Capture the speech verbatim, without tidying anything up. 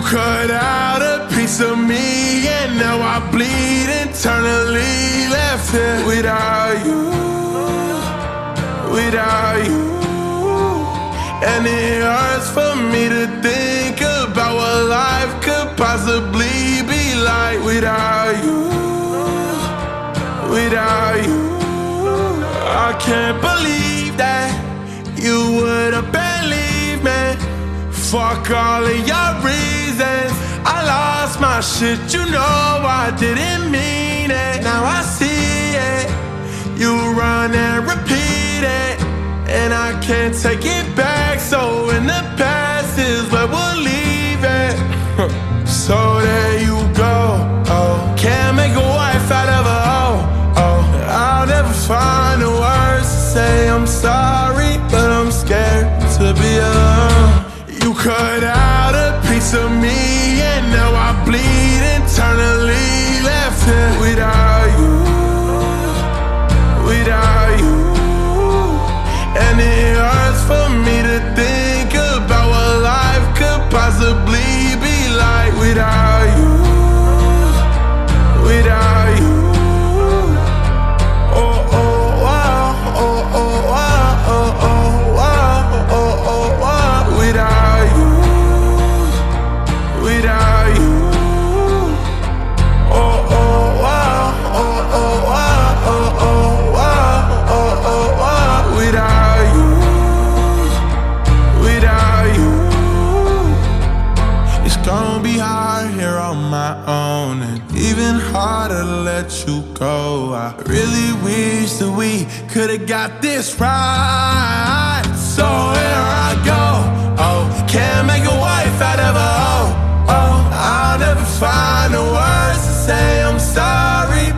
cut out a piece of me, and now I bleed internally. Left here without you, without you. And it hurts for me to think about what life could possibly be like without you, without you. I can't believe that you would've believed me. Fuck all of your reasons. I lost my shit, you know I didn't mean it. Now I see it, you run and repeat it, and I can't take it back. So in the past is where we'll leave it. So there you go, oh. Can't make a wife out of a hoe, oh. I'll never find the words to say I'm sorry, but I'm scared to be alone. You cut out a piece of me, and now I bleed internally. Left here without you, without you. And it hurts for me to think about what life could possibly be like without you, without you. Oh, oh, wow, oh, oh, wow, oh, oh, wow, oh, oh, wow. Without you, without you. Oh, oh, wow, oh, oh, wow, oh, oh, wow, oh, oh, wow. Without you, without you. It's gonna be hard here on my own, and even harder to let you go. I really wish that we could've got this right. So here I go, oh. Can't make a wife out of a hoe, oh. I'll never find the words to say I'm sorry,